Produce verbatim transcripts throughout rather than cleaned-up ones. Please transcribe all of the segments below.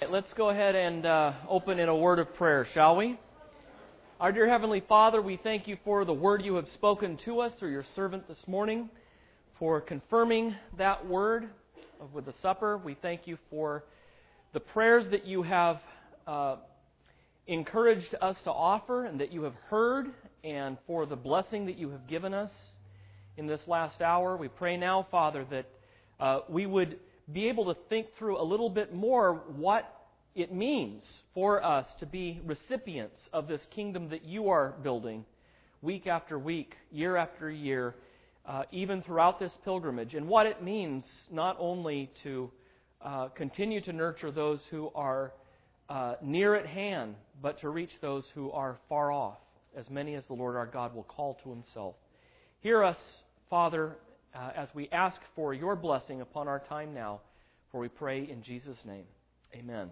Let's go ahead and uh, open in a word of prayer, shall we? Our dear Heavenly Father, we thank you for the word you have spoken to us through your servant this morning, for confirming that word with the supper. We thank you for the prayers that you have uh, encouraged us to offer and that you have heard, and for the blessing that you have given us in this last hour. We pray now, Father, that uh, we would be able to think through a little bit more what it means for us to be recipients of this kingdom that you are building week after week, year after year, uh, even throughout this pilgrimage, and what it means not only to uh, continue to nurture those who are uh, near at hand, but to reach those who are far off, as many as the Lord our God will call to Himself. Hear us, Father, Uh, as we ask for your blessing upon our time now, for we pray in Jesus' name. Amen.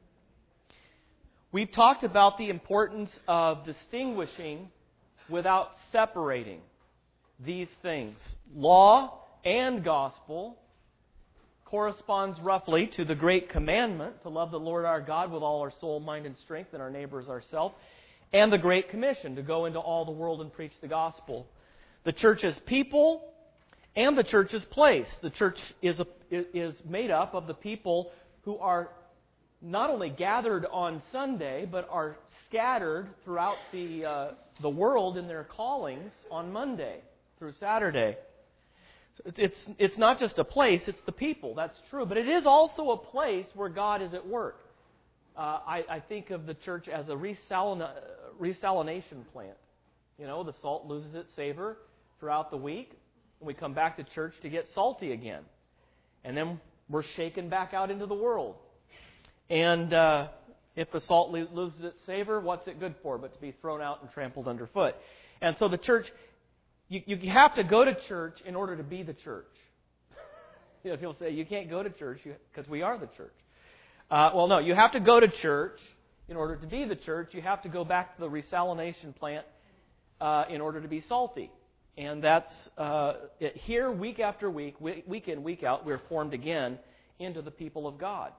We've talked about the importance of distinguishing without separating these things. Law and gospel corresponds roughly to the great commandment to love the Lord our God with all our soul, mind, and strength, and our neighbors ourselves, and the Great Commission to go into all the world and preach the gospel. The church's people and the church's place. The church is a, is made up of the people who are not only gathered on Sunday, but are scattered throughout the uh, the world in their callings on Monday through Saturday. So it's, it's it's not just a place; it's the people. That's true, but it is also a place where God is at work. Uh, I, I think of the church as a resalina, resalination plant. You know, the salt loses its savor throughout the week. We come back to church to get salty again. And then we're shaken back out into the world. And uh, if the salt loses its savor, what's it good for but to be thrown out and trampled underfoot? And so the church, you, you have to go to church in order to be the church. You know, people say, you can't go to church because we are the church. Uh, well, no, you have to go to church in order to be the church. You have to go back to the resalination plant uh, in order to be salty. And that's uh, it. Here, week after week, week in, week out, we're formed again into the people of God.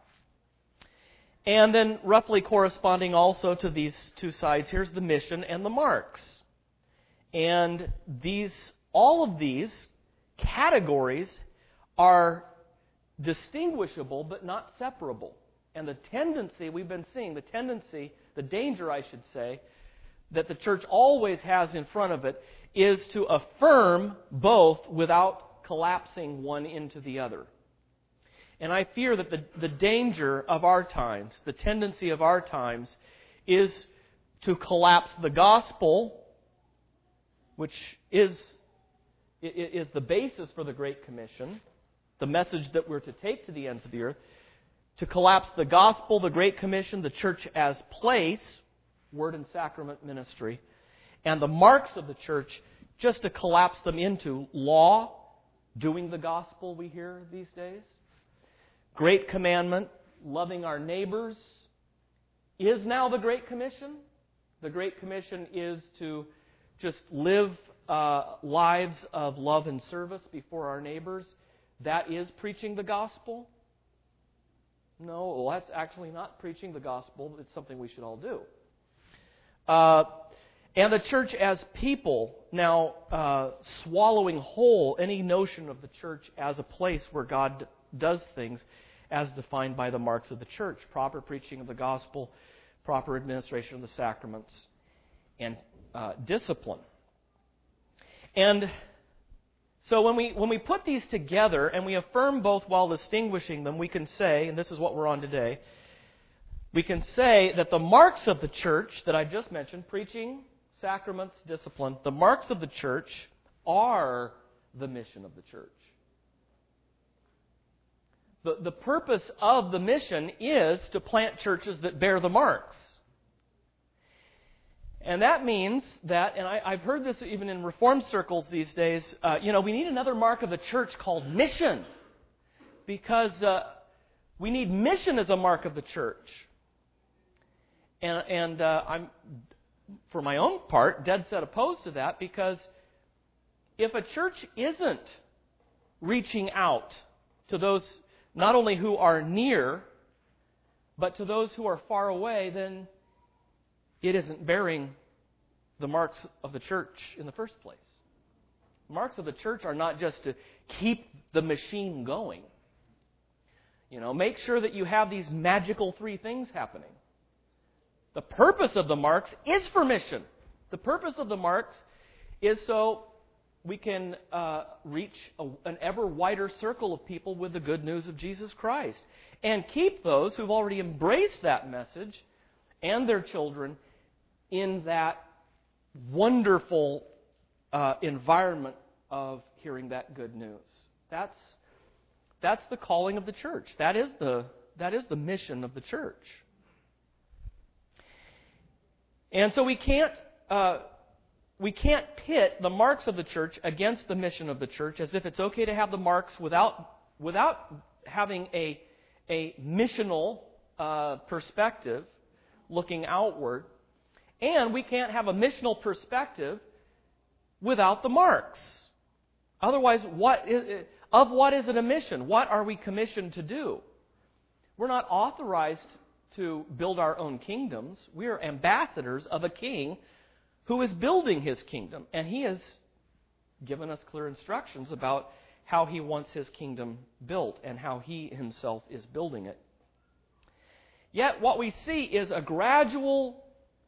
And then roughly corresponding also to these two sides, here's the mission and the marks. And these, all of these categories are distinguishable but not separable. And the tendency, we've been seeing, the tendency, the danger, I should say, that the church always has in front of it is to affirm both without collapsing one into the other. And I fear that the, the danger of our times, the tendency of our times, is to collapse the gospel, which is, is the basis for the Great Commission, the message that we're to take to the ends of the earth, to collapse the gospel, the Great Commission, the church as place, word and sacrament ministry, and the marks of the church, just to collapse them into law, doing the gospel we hear these days, Great Commandment, loving our neighbors, is now the Great Commission. The Great Commission is to just live uh, lives of love and service before our neighbors. That is preaching the gospel. No, well, that's actually not preaching the gospel. It's something we should all do. Uh, and the church as people, now uh, swallowing whole any notion of the church as a place where God does things as defined by the marks of the church. Proper preaching of the gospel, proper administration of the sacraments, and uh, discipline. And so when we when we put these together and we affirm both while distinguishing them, we can say, and this is what we're on today, we can say that the marks of the church that I just mentioned, preaching, sacraments, discipline, the marks of the church are the mission of the church. The, the purpose of the mission is to plant churches that bear the marks. And that means that, and I, I've heard this even in Reformed circles these days, uh, you know, we need another mark of the church called mission. Because uh, we need mission as a mark of the church. And, and uh, I'm, for my own part, dead set opposed to that, because if a church isn't reaching out to those not only who are near, But to those who are far away, then it isn't bearing the marks of the church in the first place. The marks of the church are not just to keep the machine going. You know, make sure that you have these magical three things happening. The purpose of the marks is for mission. The purpose of the marks is so we can uh, reach a, an ever wider circle of people with the good news of Jesus Christ. And keep those who've already embraced that message and their children in that wonderful uh, environment of hearing that good news. That's that's the calling of the church. That is the that is the mission of the church. And so we can't uh, we can't pit the marks of the church against the mission of the church as if it's okay to have the marks without without having a a missional uh, perspective looking outward. And we can't have a missional perspective without the marks. Otherwise, what is, of what is it a mission? What are we commissioned to do? We're not authorized to build our own kingdoms. We are ambassadors of a king who is building his kingdom. And he has given us clear instructions about how he wants his kingdom built and how he himself is building it. Yet what we see is a gradual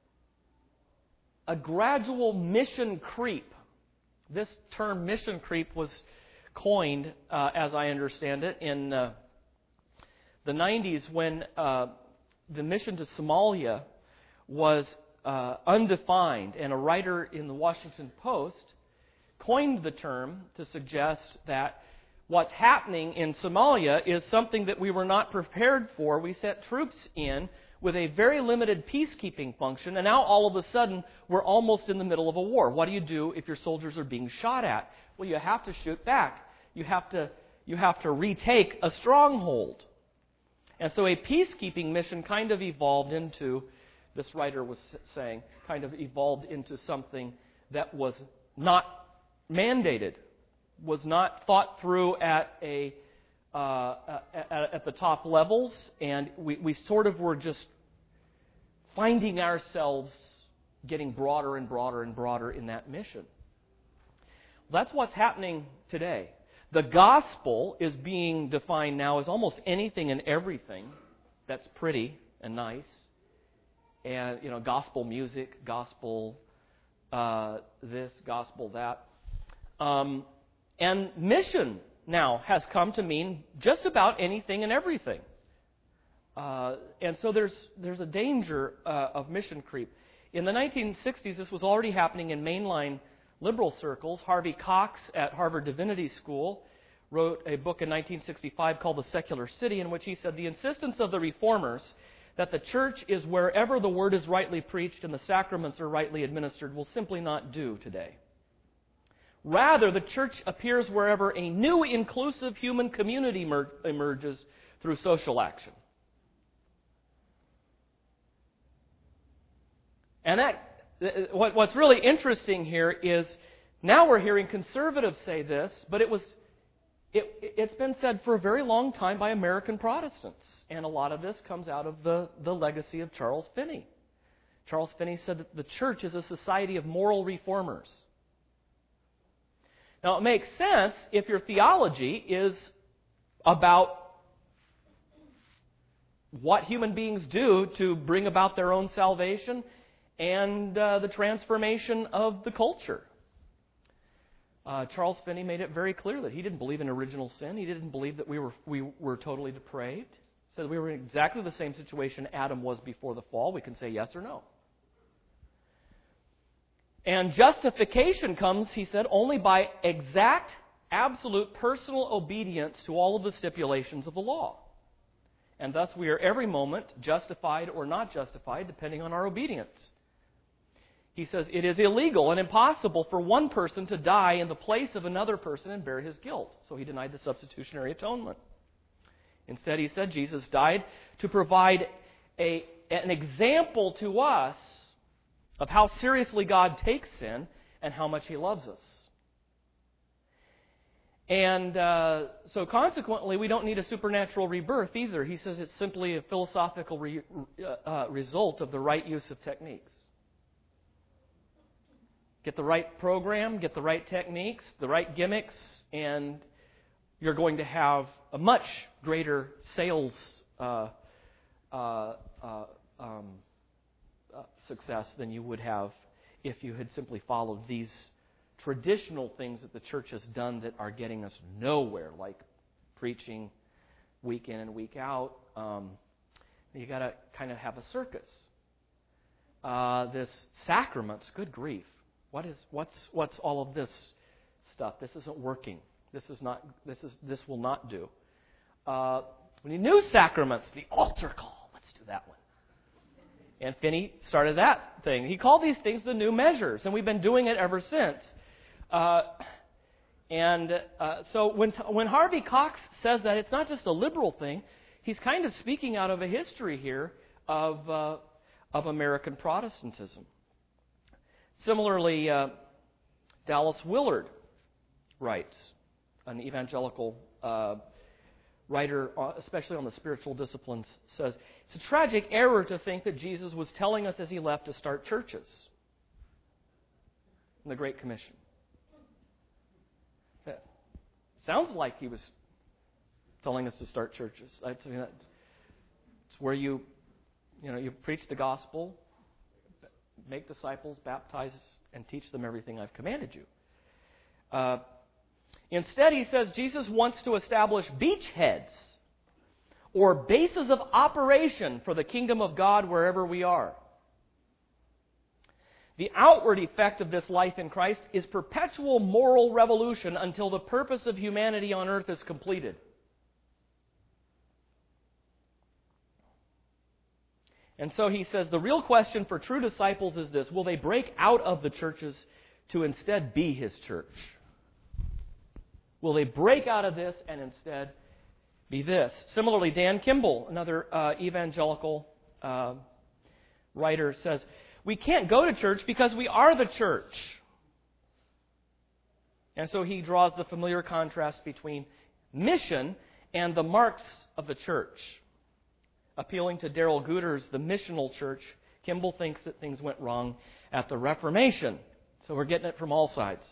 a gradual mission creep. This term mission creep was coined, uh, as I understand it, in uh, the nineties when uh, the mission to Somalia was uh, undefined, and a writer in the Washington Post coined the term to suggest that what's happening in Somalia is something that we were not prepared for. We sent troops in with a very limited peacekeeping function, and now all of a sudden we're almost in the middle of a war. What do you do if your soldiers are being shot at? Well, you have to shoot back. You have to you have to retake a stronghold. And so a peacekeeping mission kind of evolved into, this writer was saying, kind of evolved into something that was not mandated, was not thought through at a uh, at, at the top levels, and we, we sort of were just finding ourselves getting broader and broader and broader in that mission. Well, that's what's happening today. The gospel is being defined now as almost anything and everything that's pretty and nice, and you know, gospel music, gospel uh, this, gospel that. Um, and mission now has come to mean just about anything and everything. Uh, and so there's there's a danger uh, of mission creep. In the nineteen sixties, this was already happening in mainline liberal circles. Harvey Cox at Harvard Divinity School wrote a book in nineteen sixty-five called The Secular City, in which he said the insistence of the reformers that the church is wherever the word is rightly preached and the sacraments are rightly administered will simply not do today. Rather, the church appears wherever a new inclusive human community mer- emerges through social action. And that, what, what's really interesting here is now we're hearing conservatives say this, but it was it, it's been said for a very long time by American Protestants. And a lot of this comes out of the, the legacy of Charles Finney. Charles Finney said that the church is a society of moral reformers. Now, it makes sense if your theology is about what human beings do to bring about their own salvation and uh, the transformation of the culture. Uh, Charles Finney made it very clear that he didn't believe in original sin. He didn't believe that we were we were totally depraved. He said we were in exactly the same situation Adam was before the fall. We can say yes or no. And justification comes, he said, only by exact, absolute personal obedience to all of the stipulations of the law. And thus we are every moment justified or not justified depending on our obedience. He says it is illegal and impossible for one person to die in the place of another person and bear his guilt. So he denied the substitutionary atonement. Instead, he said Jesus died to provide a, an example to us of how seriously God takes sin and how much He loves us. And uh, so consequently, we don't need a supernatural rebirth either. He says it's simply a philosophical re- uh, result of the right use of techniques. Get the right program, get the right techniques, the right gimmicks, and you're going to have a much greater sales uh, uh, uh, um, uh, success than you would have if you had simply followed these traditional things that the church has done that are getting us nowhere, like preaching week in and week out. Um, you got to kind of have a circus. Uh, this sacraments, good grief. What is what's what's all of this stuff? This isn't working. This is not. This is this will not do. Uh, we need new sacraments. The altar call. Let's do that one. And Finney started that thing. He called these things the new measures, and we've been doing it ever since. Uh, and uh, so when when Harvey Cox says that, it's not just a liberal thing. He's kind of speaking out of a history here of uh, of American Protestantism. Similarly, uh, Dallas Willard writes, an evangelical uh, writer, especially on the spiritual disciplines, says, it's a tragic error to think that Jesus was telling us as he left to start churches in the Great Commission. It sounds like he was telling us to start churches. It's where you, you know, you preach the gospel, make disciples, baptize, and teach them everything I've commanded you. Uh, instead, he says Jesus wants to establish beachheads or bases of operation for the kingdom of God wherever we are. The outward effect of this life in Christ is perpetual moral revolution until the purpose of humanity on earth is completed. And so he says the real question for true disciples is this: will they break out of the churches to instead be his church? Will they break out of this and instead be this? Similarly, Dan Kimball, another uh, evangelical uh, writer, says, we can't go to church because we are the church. And so he draws the familiar contrast between mission and the marks of the church. Appealing to Darrell Guter's The Missional Church, Kimball thinks that things went wrong at the Reformation. So we're getting it from all sides.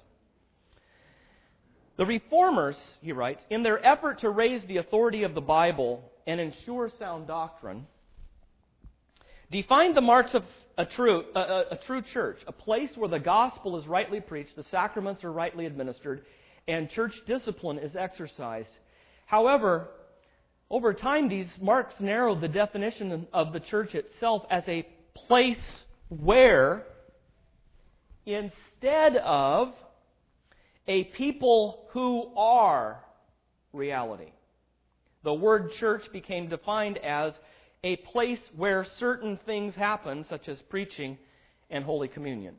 The Reformers, he writes, in their effort to raise the authority of the Bible and ensure sound doctrine, defined the marks of a true, a, a, a true church, a place where the gospel is rightly preached, the sacraments are rightly administered, and church discipline is exercised. However, over time, these marks narrowed the definition of the church itself as a place where, instead of a people who are reality, the word church became defined as a place where certain things happen, such as preaching and Holy Communion.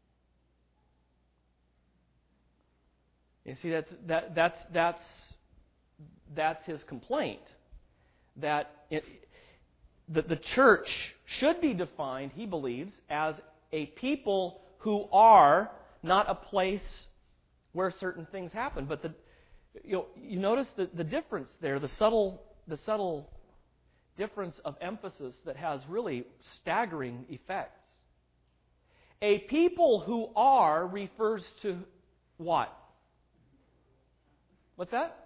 You see, that's that, that's that's that's his complaint. That it, the, the church should be defined, he believes, as a people who are not a place where certain things happen. But the, you know, you notice the, the difference there, the subtle, the subtle difference of emphasis that has really staggering effects. A people who are refers to what? What's that?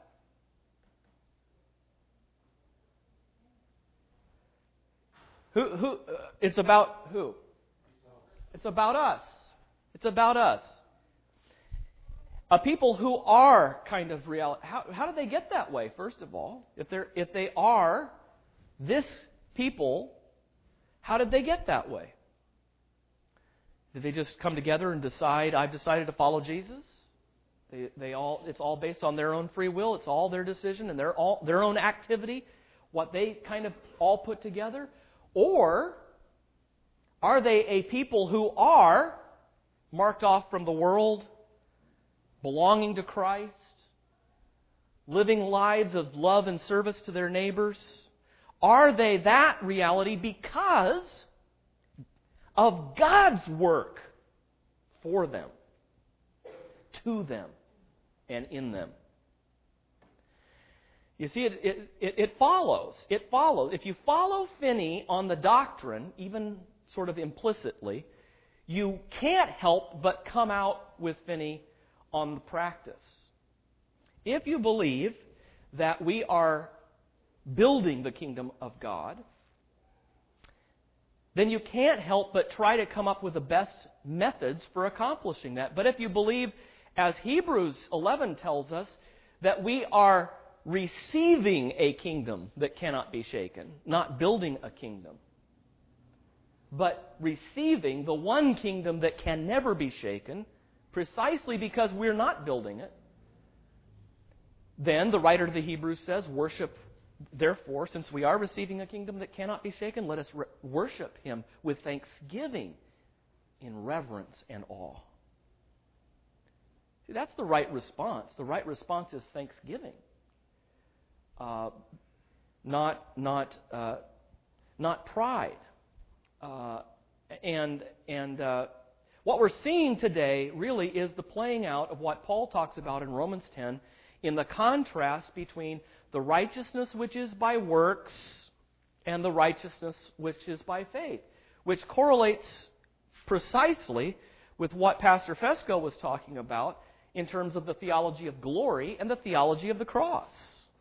Who, who, uh, it's about who? It's about us. It's about us. A people who are kind of reality. How, how did they get that way, first of all? If they're if they are this people, how did they get that way? Did they just come together and decide, I've decided to follow Jesus? They, they all it's all based on their own free will. It's all their decision and their all their own activity, what they kind of all put together? Or are they a people who are marked off from the world, belonging to Christ, living lives of love and service to their neighbors? Are they that reality because of God's work for them, to them, and in them? You see, it, it, it, it follows. It follows. If you follow Finney on the doctrine, even sort of implicitly, you can't help but come out with Finney on the practice. If you believe that we are building the kingdom of God, then you can't help but try to come up with the best methods for accomplishing that. But if you believe, as Hebrews eleven tells us, that we are receiving a kingdom that cannot be shaken, not building a kingdom, but receiving the one kingdom that can never be shaken, precisely because we're not building it, then the writer to the Hebrews says, worship, therefore, since we are receiving a kingdom that cannot be shaken, let us re- worship Him with thanksgiving in reverence and awe. See, that's the right response. The right response is thanksgiving. Uh, not not uh, not pride. Uh, and and uh, what we're seeing today really is the playing out of what Paul talks about in Romans ten, in the contrast between the righteousness which is by works and the righteousness which is by faith, which correlates precisely with what Pastor Fesco was talking about in terms of the theology of glory and the theology of the cross.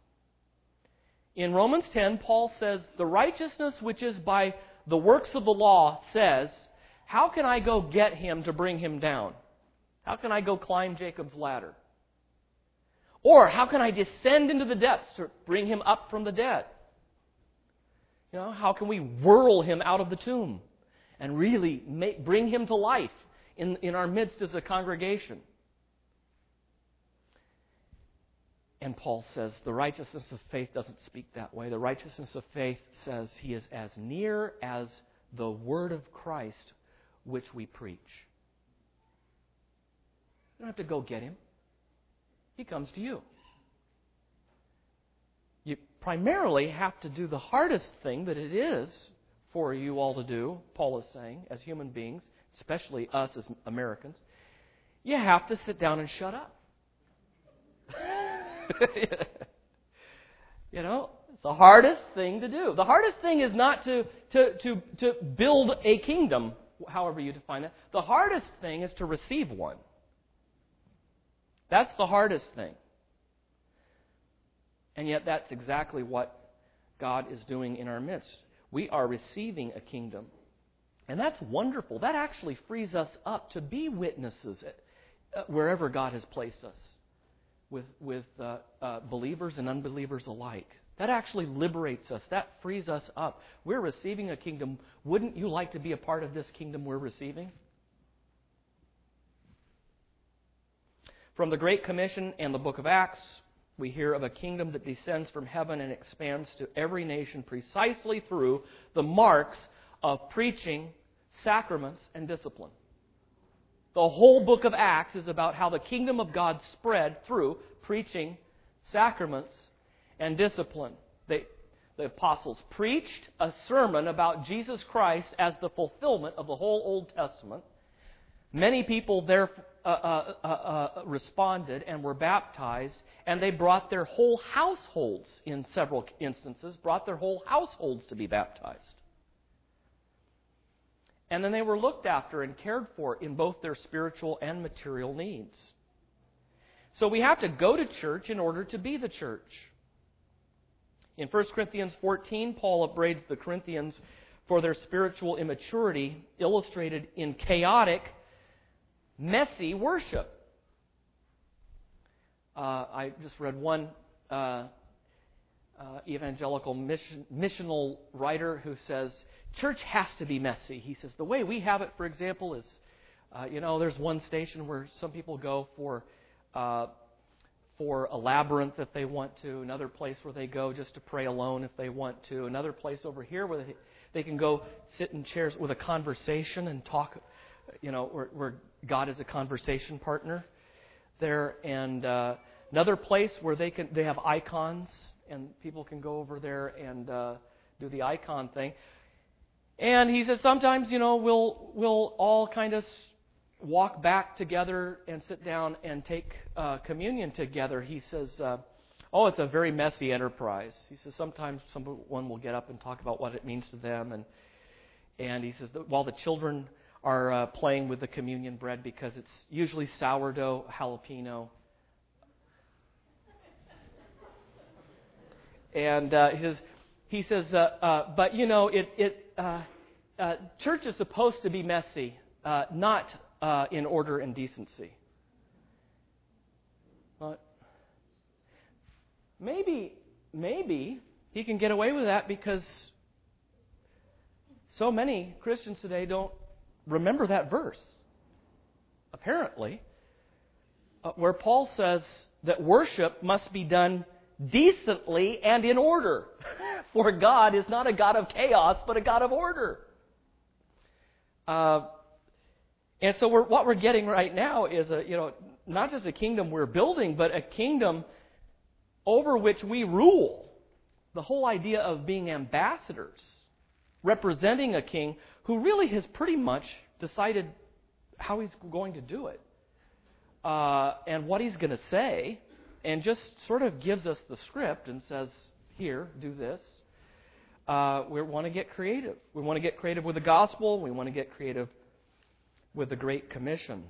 In Romans ten, Paul says, the righteousness which is by the works of the law says, how can I go get him to bring him down? How can I go climb Jacob's ladder? Or how can I descend into the depths to bring him up from the dead? You know, how can we whirl him out of the tomb and really make, bring him to life in, in our midst as a congregation? And Paul says the righteousness of faith doesn't speak that way. The righteousness of faith says He is as near as the word of Christ which we preach. You don't have to go get Him. He comes to you. You primarily have to do the hardest thing that it is for you all to do, Paul is saying, as human beings, especially us as Americans. You have to sit down and shut up. You know, it's the hardest thing to do. The hardest thing is not to, to, to, to build a kingdom, however you define it. The hardest thing is to receive one. That's the hardest thing. And yet that's exactly what God is doing in our midst. We are receiving a kingdom. And that's wonderful. That actually frees us up to be witnesses at, wherever God has placed us. with with uh, uh, believers and unbelievers alike. That actually liberates us. That frees us up. We're receiving a kingdom. Wouldn't you like to be a part of this kingdom we're receiving? From the Great Commission and the book of Acts, we hear of a kingdom that descends from heaven and expands to every nation precisely through the marks of preaching, sacraments, and discipline. The whole book of Acts is about how the kingdom of God spread through preaching, sacraments, and discipline. They, the apostles preached a sermon about Jesus Christ as the fulfillment of the whole Old Testament. Many people there uh, uh, uh, uh, responded and were baptized, and they brought their whole households, in several instances, brought their whole households to be baptized. And then they were looked after and cared for in both their spiritual and material needs. So we have to go to church in order to be the church. In First Corinthians fourteen, Paul upbraids the Corinthians for their spiritual immaturity, illustrated in chaotic, messy worship. Uh, I just read one uh, uh, evangelical mission, missional writer who says, church has to be messy. He says, the way we have it, for example, is, uh, you know, there's one station where some people go for uh, for a labyrinth if they want to, another place where they go just to pray alone if they want to, another place over here where they, they can go sit in chairs with a conversation and talk, you know, where, where God is a conversation partner there, and uh, another place where they can they have icons and people can go over there and uh, do the icon thing. And he says sometimes, you know, we'll we'll all kind of walk back together and sit down and take uh, communion together. He says, uh, oh, it's a very messy enterprise. He says sometimes someone will get up and talk about what it means to them, and and he says that while the children are uh, playing with the communion bread because it's usually sourdough jalapeno. And uh, he says, he says, uh, uh, but you know, it, it uh, uh, church is supposed to be messy, uh, not uh, in order and decency. But maybe, maybe he can get away with that because so many Christians today don't remember that verse. Apparently, uh, where Paul says that worship must be done decently and in order. For God is not a God of chaos, but a God of order. Uh, and so we're, what we're getting right now is a, you know, not just a kingdom we're building, but a kingdom over which we rule. The whole idea of being ambassadors, representing a king who really has pretty much decided how he's going to do it, uh, and what he's going to say, and just sort of gives us the script and says, here, do this. Uh, we want to get creative. We want to get creative with the gospel. We want to get creative with the Great Commission.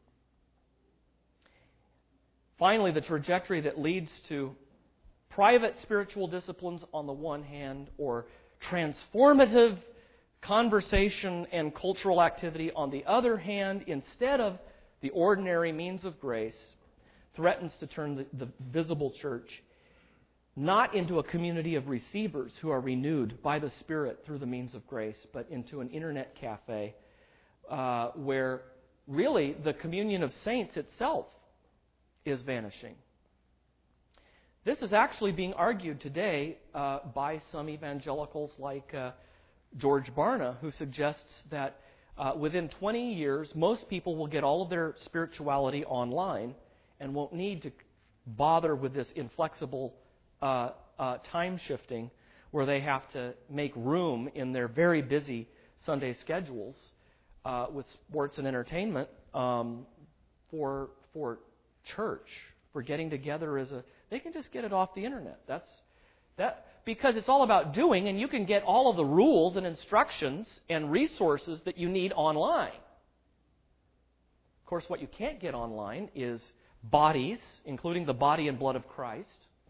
Finally, the trajectory that leads to private spiritual disciplines on the one hand, or transformative conversation and cultural activity on the other hand, instead of the ordinary means of grace, threatens to turn the, the visible church not into a community of receivers who are renewed by the Spirit through the means of grace, but into an internet cafe uh, where really the communion of saints itself is vanishing. This is actually being argued today uh, by some evangelicals like uh, George Barna, who suggests that uh, within twenty years, most people will get all of their spirituality online and won't need to bother with this inflexible uh, uh, time shifting where they have to make room in their very busy Sunday schedules uh, with sports and entertainment um, for for church, for getting together as a. They can just get it off the internet. That's that because it's all about doing, and you can get all of the rules and instructions and resources that you need online. Of course, what you can't get online is bodies, including the body and blood of Christ.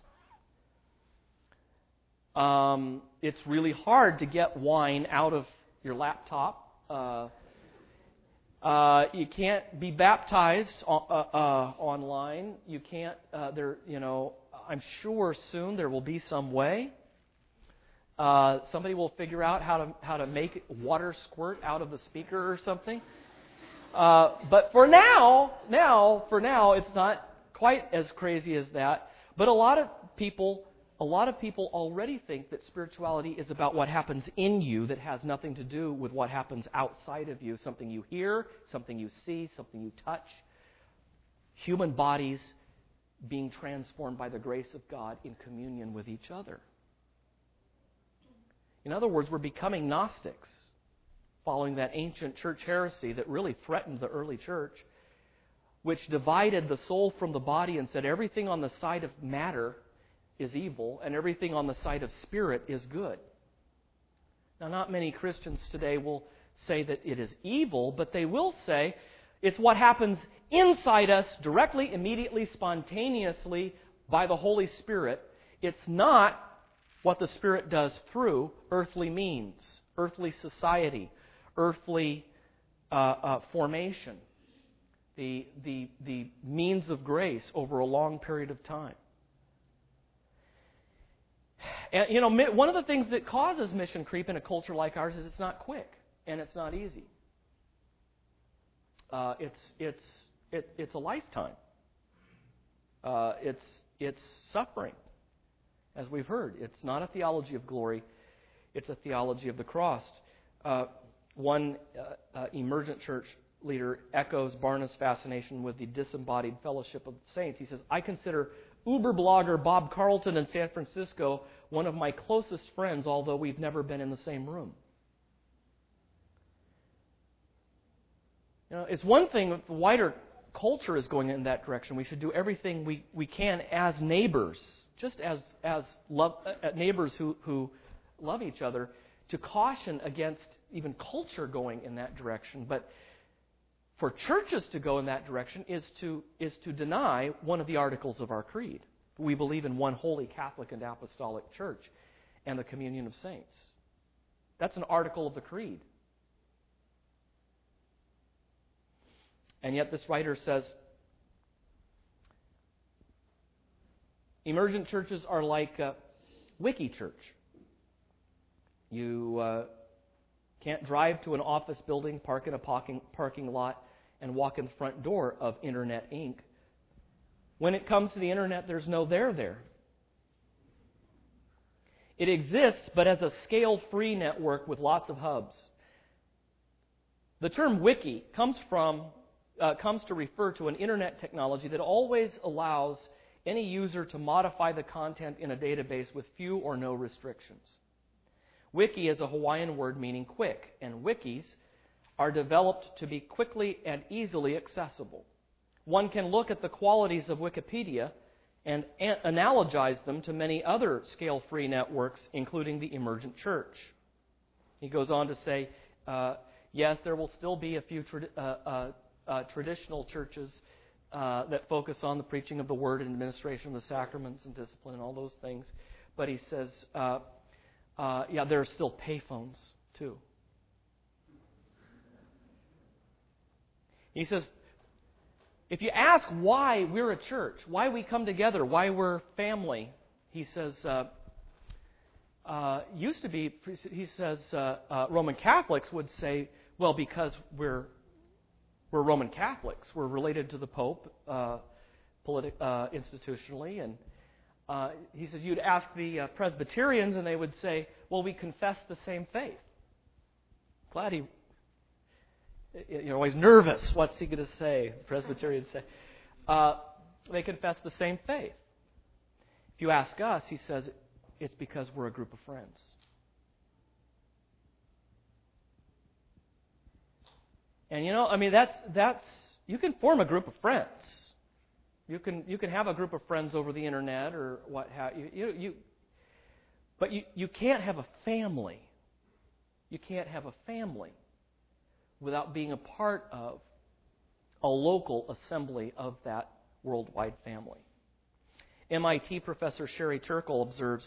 Um, it's really hard to get wine out of your laptop. Uh, uh, you can't be baptized on, uh, uh, online. You can't. Uh, there, you know. I'm sure soon there will be some way. Uh, somebody will figure out how to how to make water squirt out of the speaker or something. Uh, but for now, now for now, it's not quite as crazy as that. But a lot of people, a lot of people already think that spirituality is about what happens in you, that has nothing to do with what happens outside of you. Something you hear, something you see, something you touch. Human bodies being transformed by the grace of God in communion with each other. In other words, we're becoming Gnostics, following that ancient church heresy that really threatened the early church, which divided the soul from the body and said everything on the side of matter is evil and everything on the side of spirit is good. Now, not many Christians today will say that it is evil, but they will say it's what happens inside us directly, immediately, spontaneously by the Holy Spirit. It's not what the Spirit does through earthly means, earthly society, earthly uh, uh, formation, the, the, the means of grace over a long period of time. And, you know, one of the things that causes mission creep in a culture like ours is it's not quick and it's not easy. Uh, it's it's it, it's a lifetime. Uh, it's it's suffering, as we've heard. It's not a theology of glory; it's a theology of the cross. Uh, one uh, uh, emergent church leader echoes Barna's fascination with the disembodied fellowship of the saints. He says, "I consider Uber blogger Bob Carlton in San Francisco one of my closest friends, although we've never been in the same room." You know, it's one thing if the wider culture is going in that direction. We should do everything we, we can as neighbors just as as love, uh, neighbors who, who love each other, to caution against even culture going in that direction. But for churches to go in that direction is to is to deny one of the articles of our creed. We believe in one holy Catholic and Apostolic Church and the communion of saints. That's an article of the creed. And yet this writer says, emergent churches are like uh, Wiki Church. You uh, can't drive to an office building, park in a parking, parking lot, and walk in the front door of Internet Incorporated. When it comes to the Internet, there's no there there. It exists, but as a scale-free network with lots of hubs. The term wiki comes from uh, comes to refer to an Internet technology that always allows any user to modify the content in a database with few or no restrictions. Wiki is a Hawaiian word meaning quick, and wikis are developed to be quickly and easily accessible. One can look at the qualities of Wikipedia and an- analogize them to many other scale-free networks, including the emergent church. He goes on to say, uh, yes, there will still be a few tra- uh, uh, uh, traditional churches uh, that focus on the preaching of the word and administration of the sacraments and discipline and all those things. But he says, uh, uh, yeah, there are still payphones, too. He says, if you ask why we're a church, why we come together, why we're family, he says, uh, uh, used to be, he says, uh, uh, Roman Catholics would say, well, because we're we're Roman Catholics, we're related to the Pope uh, politi- uh, institutionally, and uh, he says you'd ask the uh, Presbyterians, and they would say, well, we confess the same faith. Glad he. You're always nervous. What's he going to say? The Presbyterians say. Uh, they confess the same faith. If you ask us, he says, it's because we're a group of friends. And you know, I mean, that's that's you can form a group of friends. You can you can have a group of friends over the internet or what have you. You, you but you, you can't have a family. You can't have a family without being a part of a local assembly of that worldwide family. M I T professor Sherry Turkle observes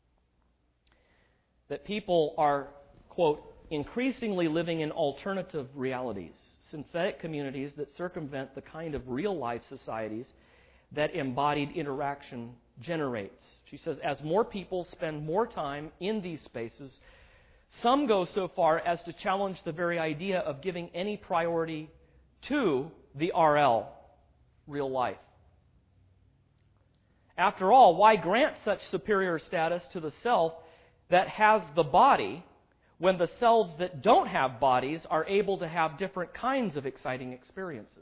that people are, quote, increasingly living in alternative realities, synthetic communities that circumvent the kind of real-life societies that embodied interaction generates. She says, as more people spend more time in these spaces, some go so far as to challenge the very idea of giving any priority to the R L, real life. After all, why grant such superior status to the self that has the body when the selves that don't have bodies are able to have different kinds of exciting experiences?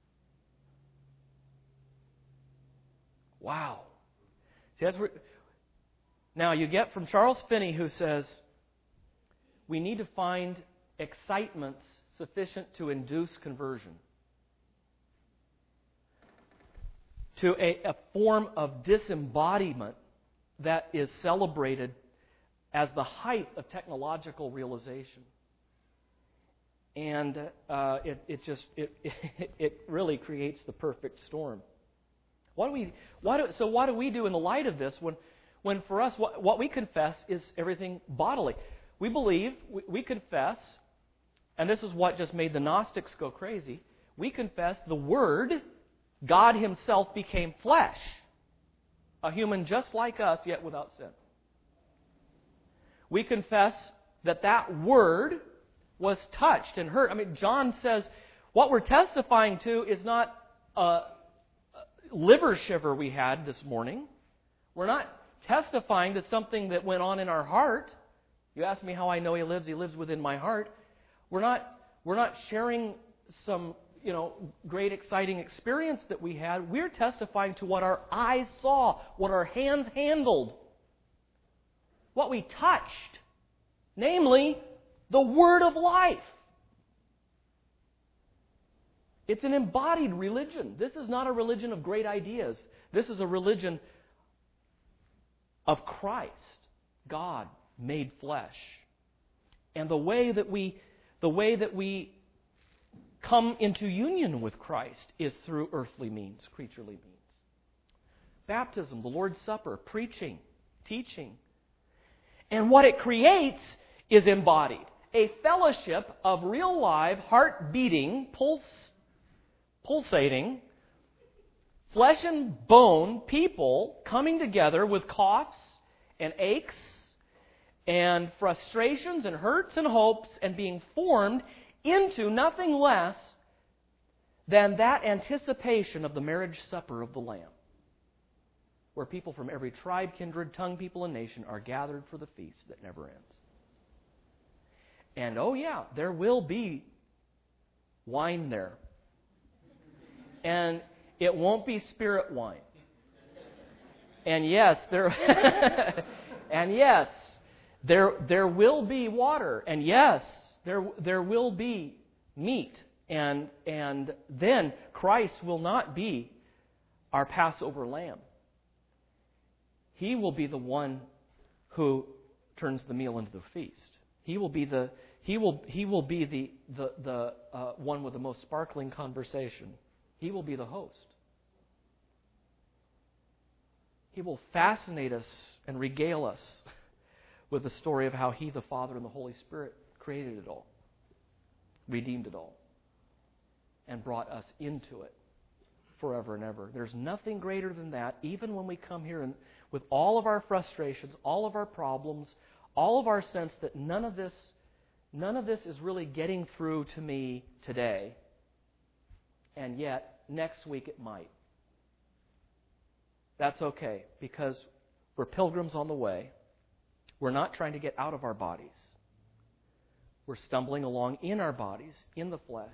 Wow. See, that's where, now you get from Charles Finney, who says, we need to find excitements sufficient to induce conversion to a, a form of disembodiment that is celebrated as the height of technological realization. And uh, it, it just it, it it really creates the perfect storm. What do we? Why do, so what do we do in the light of this when, when for us what, what we confess is everything bodily? We believe, we, we confess, and this is what just made the Gnostics go crazy. We confess the Word, God Himself became flesh, a human just like us, yet without sin. We confess that that Word was touched and hurt. I mean, John says what we're testifying to is not a liver shiver we had this morning. We're not testifying to something that went on in our heart. You ask me how I know He lives. He lives within my heart. We're not, we're not sharing some, you know, great exciting experience that we had. We're testifying to what our eyes saw, what our hands handled, what we touched, namely the Word of life. It's an embodied religion. This is not a religion of great ideas. This is a religion of Christ, God made flesh. And the way that we the way that we come into union with Christ is through earthly means, creaturely means. Baptism, the Lord's Supper, preaching, teaching. And what it creates is embodied. A fellowship of real live, heart-beating, pulse, pulsating, flesh and bone people coming together with coughs and aches and frustrations and hurts and hopes and being formed into nothing less than that anticipation of the marriage supper of the Lamb, where people from every tribe, kindred, tongue, people, and nation are gathered for the feast that never ends. And oh yeah, there will be wine there. And it won't be spirit wine. And yes, there and yes, there there will be water. And yes, there there will be meat. And and then Christ will not be our Passover lamb. He will be the one who turns the meal into the feast. He will be the he will he will be the the the uh, one with the most sparkling conversation. He will be the host. He will fascinate us and regale us with the story of how He, the Father, and the Holy Spirit created it all, redeemed it all, and brought us into it forever and ever. There's nothing greater than that, even when we come here and with all of our frustrations, all of our problems, all of our sense that none of this, none of this is really getting through to me today, and yet next week it might. That's okay, because we're pilgrims on the way. We're not trying to get out of our bodies. We're stumbling along in our bodies, in the flesh,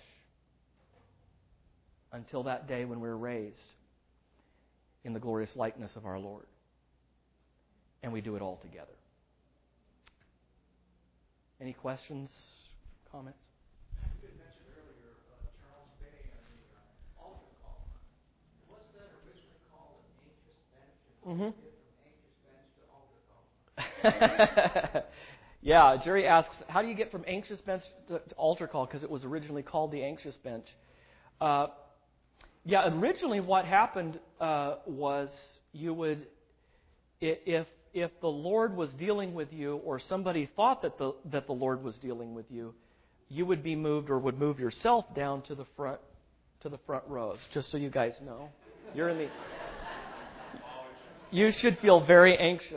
until that day when we're raised in the glorious likeness of our Lord. And we do it all together. Any questions, comments? You had mentioned earlier uh, Charles Bay and the uh, altar call. Was that originally called an anxious bench? And Mm-hmm. From anxious bench to altar call? Yeah, Jerry asks, how do you get from anxious bench to, to altar call? Because it was originally called the anxious bench. Uh, yeah, originally what happened uh, was you would, if if the Lord was dealing with you, or somebody thought that the that the Lord was dealing with you, you would be moved or would move yourself down to the front to the front rows. Just so you guys know, you're in the. You should feel very anxious.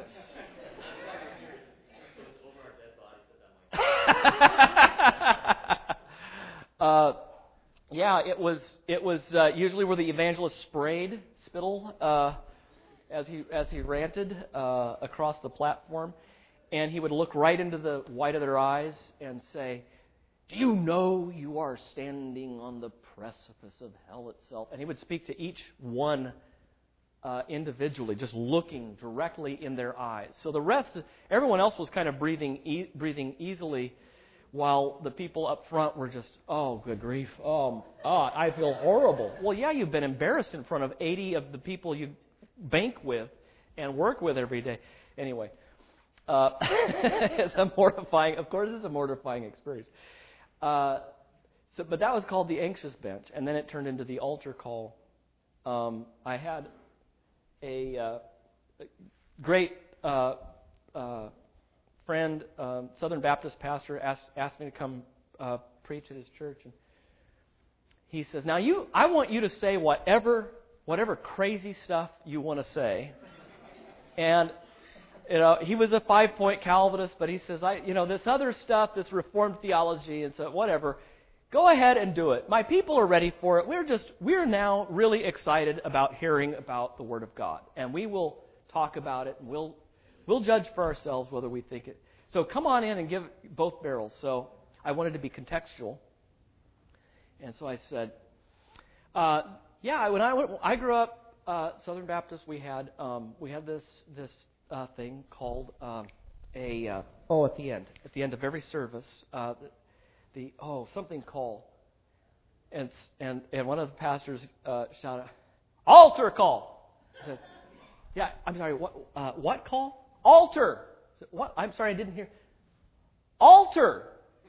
uh, yeah, it was. It was uh, usually where the evangelist sprayed spittle uh, as he as he ranted uh, across the platform, and he would look right into the white of their eyes and say, "Do you know you are standing on the precipice of hell itself?" And he would speak to each one uh, individually, just looking directly in their eyes. So the rest, everyone else was kind of breathing e- breathing easily, while the people up front were just, oh, good grief, oh, oh, I feel horrible. Well, yeah, you've been embarrassed in front of eighty of the people you bank with and work with every day. Anyway, uh, it's a mortifying, of course, it's a mortifying experience. Uh, so, but that was called the anxious bench, and then it turned into the altar call. Um, I had a, uh, a great uh, uh, friend, um, Southern Baptist pastor, asked asked me to come uh, preach at his church, and he says, "Now you, I want you to say whatever, whatever crazy stuff you want to say." And you know, he was a five-point Calvinist, but he says, "I, you know, this other stuff, this Reformed theology, and so whatever, go ahead and do it. My people are ready for it. We're just, we're now really excited about hearing about the Word of God, and we will talk about it, and we'll." We'll judge for ourselves whether we think it. So come on in and give both barrels. So I wanted to be contextual. And so I said, uh, yeah, when I went, I grew up uh, Southern Baptist. We had um, we had this this uh, thing called um, a uh, oh at the end at the end of every service uh, the, the oh something call, and and and one of the pastors uh, shouted, "Altar call." I said, yeah, I'm sorry. What uh, what call? Altar. What? I'm sorry, I didn't hear. Altar.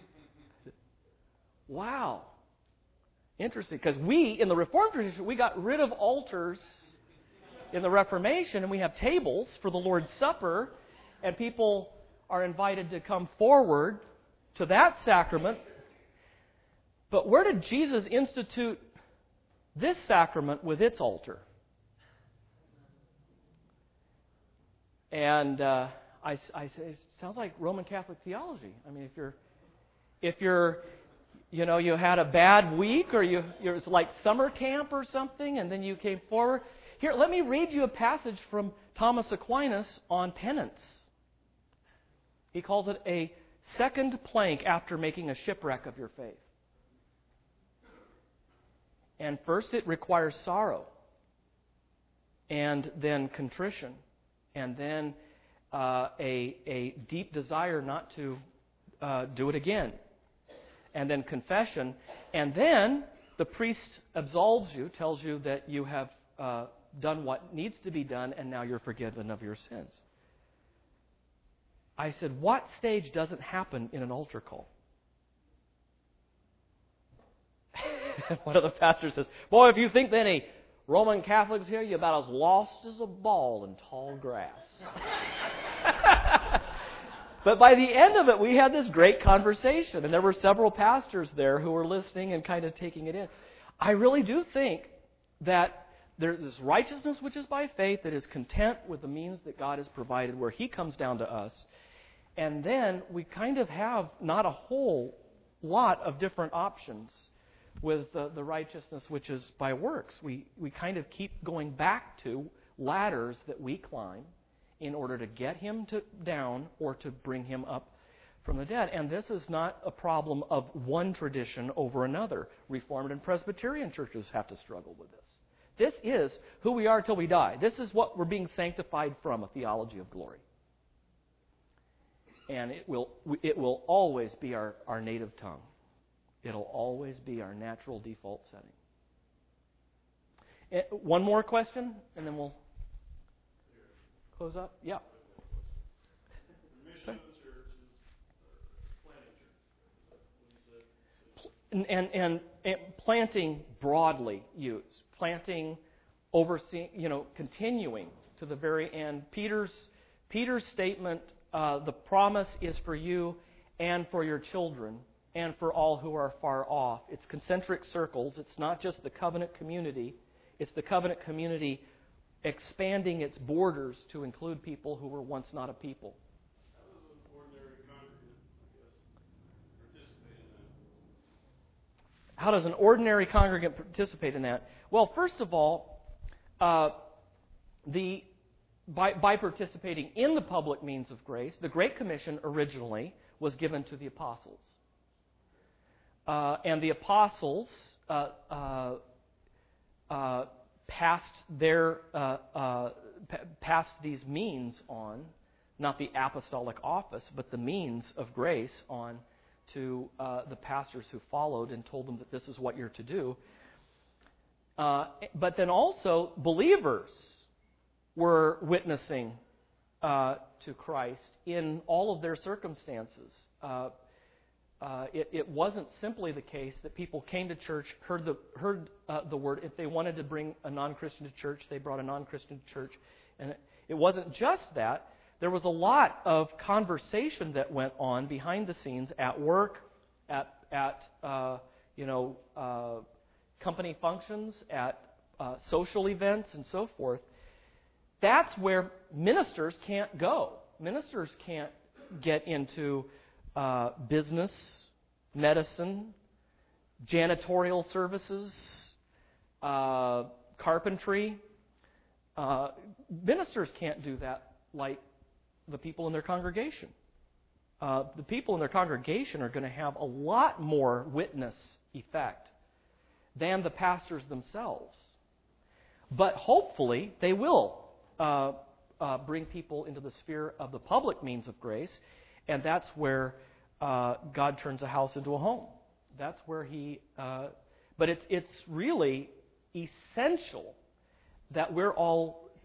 Wow. Interesting, because we, in the Reformed tradition, we got rid of altars in the Reformation, and we have tables for the Lord's Supper, and people are invited to come forward to that sacrament. But where did Jesus institute this sacrament with its altar? And uh, I, I say, it sounds like Roman Catholic theology. I mean, if you're, if you're, you know, you had a bad week, or you, it was like summer camp or something, and then you came forward. Here, let me read you a passage from Thomas Aquinas on penance. He calls it a second plank after making a shipwreck of your faith. And first it requires sorrow, and then contrition, and then uh, a, a deep desire not to uh, do it again, and then confession, and then the priest absolves you, tells you that you have uh, done what needs to be done, and now you're forgiven of your sins. I said, what stage doesn't happen in an altar call? One of the pastors says, boy, if you think that any Roman Catholics here, you're about as lost as a ball in tall grass. But by the end of it, we had this great conversation, and there were several pastors there who were listening and kind of taking it in. I really do think that there's this righteousness which is by faith that is content with the means that God has provided, where He comes down to us. And then we kind of have not a whole lot of different options with the, the righteousness which is by works. We, we kind of keep going back to ladders that we climb in order to get Him to down or to bring Him up from the dead. And this is not a problem of one tradition over another. Reformed and Presbyterian churches have to struggle with this. This is who we are till we die. This is what we're being sanctified from, a theology of glory. And it will it will always be our, our native tongue. It'll always be our natural default setting. One more question, and then we'll close up. Yeah. The mission of the church is planting church. And, and, and planting broadly used. Planting, overseeing, you know, continuing to the very end. Peter's Peter's statement, uh, the promise is for you and for your children and for all who are far off. It's concentric circles. It's not just the covenant community. It's the covenant community expanding its borders to include people who were once not a people. How does an ordinary congregant participate in that? How does an ordinary congregant participate in that? Well, first of all, uh, the by, by participating in the public means of grace, the Great Commission originally was given to the apostles. Uh, and the apostles uh, uh, uh, passed their uh, uh, p- passed these means on, not the apostolic office, but the means of grace on to uh, the pastors who followed and told them that this is what you're to do. Uh, but then also believers were witnessing uh, to Christ in all of their circumstances. Uh, uh, it, it wasn't simply the case that people came to church, heard the heard uh, the word. If they wanted to bring a non-Christian to church, they brought a non-Christian to church. And it, it wasn't just that. There was a lot of conversation that went on behind the scenes at work, at at uh, you know uh, company functions, at uh, social events, and so forth. That's where ministers can't go. Ministers can't get into uh, business, medicine, janitorial services, uh, carpentry. Uh, ministers can't do that like the people in their congregation. Uh, the people in their congregation are going to have a lot more witness effect than the pastors themselves. But hopefully they will uh, uh, bring people into the sphere of the public means of grace, and that's where uh, God turns a house into a home. That's where He... Uh, but it's it's really essential that we're all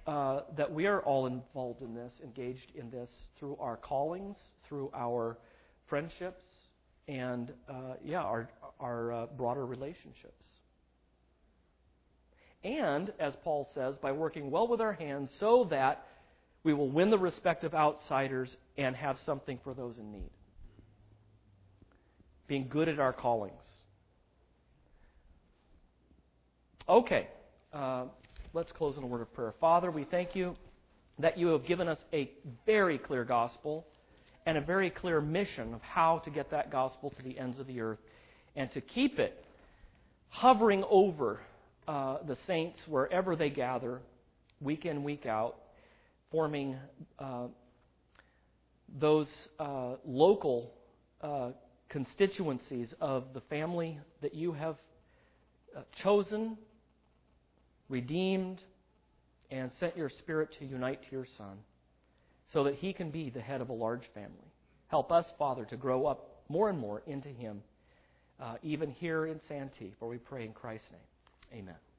uh, that we are all involved in this, engaged in this through our callings, through our friendships, and uh, yeah, our our uh, broader relationships. And, as Paul says, by working well with our hands so that we will win the respect of outsiders and have something for those in need. Being good at our callings. Okay, uh, let's close in a word of prayer. Father, we thank you that you have given us a very clear gospel and a very clear mission of how to get that gospel to the ends of the earth and to keep it hovering over uh, the saints wherever they gather, week in, week out, forming uh, those uh, local uh, constituencies of the family that you have uh, chosen, redeemed, and sent your Spirit to unite to your Son, so that He can be the head of a large family. Help us, Father, to grow up more and more into Him, uh, even here in Santee, for we pray in Christ's name. Amen.